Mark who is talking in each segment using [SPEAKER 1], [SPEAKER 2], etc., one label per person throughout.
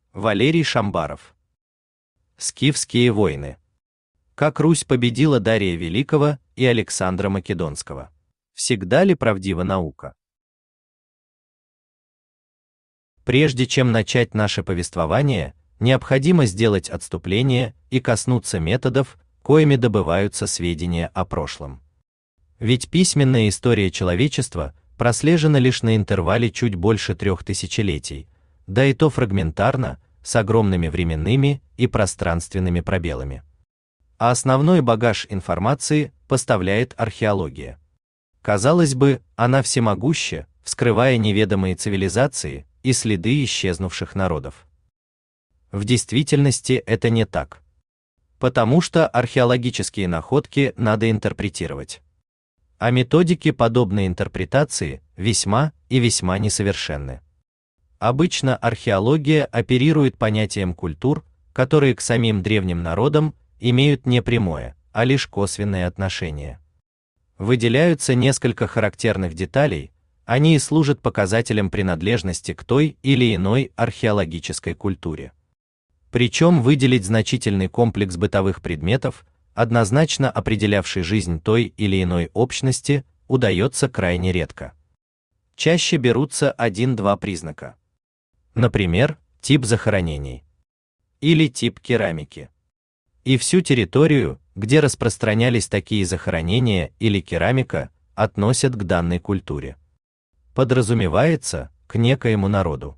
[SPEAKER 1] Валерий Шамбаров. Скифские войны. Как Русь победила Дария Великого и Александра Македонского. Всегда ли правдива наука? Прежде чем начать наше повествование, необходимо сделать отступление и коснуться методов, коими добываются сведения о прошлом. Ведь письменная история человечества прослежена лишь на интервале чуть больше 3 тысячелетий, да и то фрагментарно, с огромными временными и пространственными пробелами. А основной багаж информации поставляет археология. Казалось бы, она всемогуща, вскрывая неведомые цивилизации и следы исчезнувших народов. В действительности это не так. Потому что археологические находки надо интерпретировать. А методики подобной интерпретации весьма и весьма несовершенны. Обычно археология оперирует понятием культур, которые к самим древним народам имеют не прямое, а лишь косвенное отношение. Выделяются несколько характерных деталей, они и служат показателем принадлежности к той или иной археологической культуре. Причем выделить значительный комплекс бытовых предметов, однозначно определявший жизнь той или иной общности, удается крайне редко. Чаще берутся 1-2 признака. Например, тип захоронений или тип керамики. И всю территорию, где распространялись такие захоронения или керамика, относят к данной культуре. Подразумевается, к некоему народу.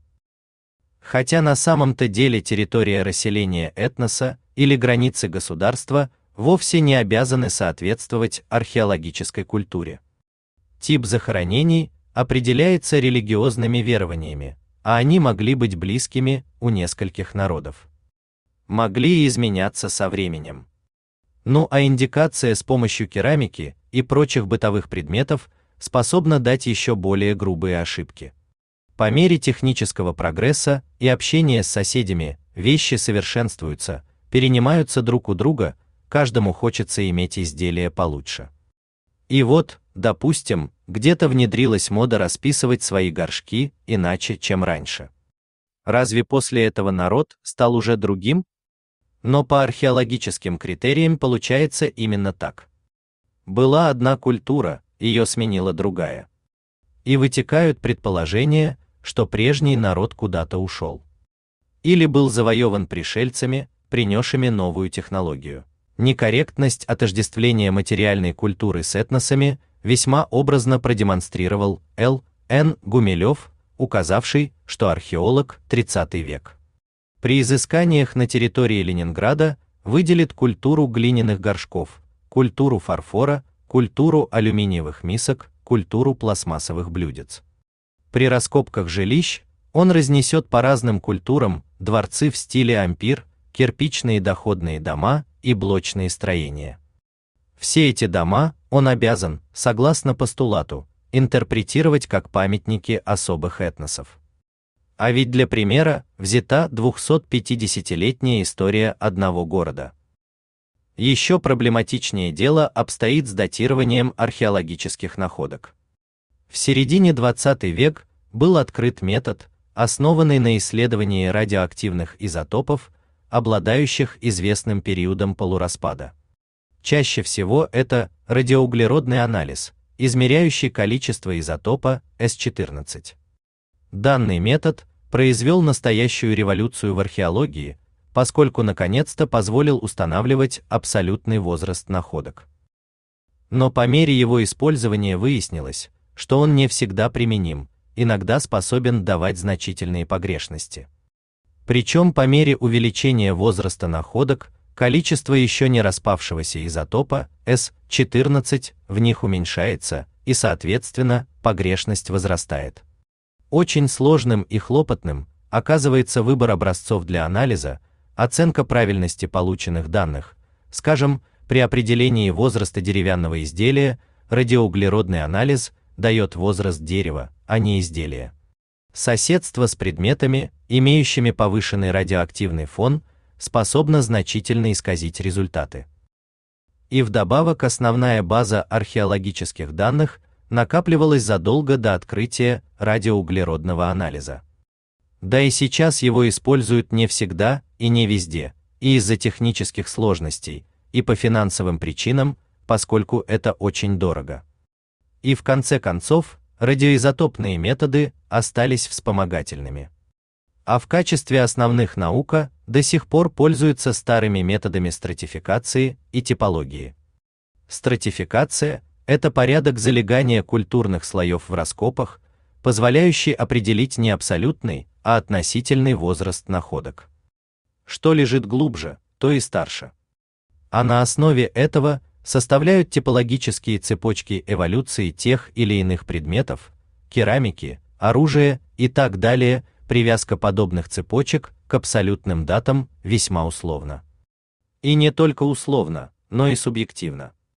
[SPEAKER 1] Хотя на самом-то деле территория расселения этноса или границы государства вовсе не обязаны соответствовать археологической культуре. Тип захоронений определяется религиозными верованиями, а они могли быть близкими у нескольких народов. Могли и изменяться со временем. Ну а индикация с помощью керамики и прочих бытовых предметов способна дать еще более грубые ошибки. По мере технического прогресса и общения с соседями вещи совершенствуются, перенимаются друг у друга, каждому хочется иметь изделие получше. И вот, допустим, где-то внедрилась мода расписывать свои горшки иначе, чем раньше. Разве после этого народ стал уже другим? Но по археологическим критериям получается именно так. Была одна культура, ее сменила другая. И вытекают предположения, что прежний народ куда-то ушел. Или был завоеван пришельцами, принесшими новую технологию. Некорректность отождествления материальной культуры с этносами весьма образно продемонстрировал Л.Н. Гумилев, указавший, что археолог 30 век. При изысканиях на территории Ленинграда выделит культуру глиняных горшков, культуру фарфора, культуру алюминиевых мисок, культуру пластмассовых блюдец. При раскопках жилищ он разнесет по разным культурам дворцы в стиле ампир, кирпичные доходные дома и блочные строения. Все эти дома он обязан, согласно постулату, интерпретировать как памятники особых этносов. А ведь для примера взята 250-летняя история одного города. Еще проблематичнее дело обстоит с датированием археологических находок. В середине 20 век был открыт метод, основанный на исследовании радиоактивных изотопов, обладающих известным периодом полураспада. Чаще всего это радиоуглеродный анализ, измеряющий количество изотопа С14. Данный метод произвел настоящую революцию в археологии, поскольку наконец-то позволил устанавливать абсолютный возраст находок. Но по мере его использования выяснилось, что он не всегда применим, иногда способен давать значительные погрешности. Причем по мере увеличения возраста находок, количество еще не распавшегося изотопа С14 в них уменьшается, и соответственно погрешность возрастает. Очень сложным и хлопотным оказывается выбор образцов для анализа, оценка правильности полученных данных. Скажем, при определении возраста деревянного изделия радиоуглеродный анализ дает возраст дерева, а не изделия. Соседство с предметами, имеющими повышенный радиоактивный фон, способно значительно исказить результаты. И вдобавок основная база археологических данных накапливалась задолго до открытия радиоуглеродного анализа. Да и сейчас его используют не всегда и не везде, и из-за технических сложностей, и по финансовым причинам, поскольку это очень дорого. И в конце концов, радиоизотопные методы остались вспомогательными. А в качестве основных наука до сих пор пользуется старыми методами стратификации и типологии. Стратификация – это порядок залегания культурных слоев в раскопах, позволяющий определить не абсолютный, а относительный возраст находок. Что лежит глубже, то и старше. А на основе этого составляют типологические цепочки эволюции тех или иных предметов, керамики, оружия и так далее. Привязка подобных цепочек к абсолютным датам весьма условна. И не только условно, но и субъективно.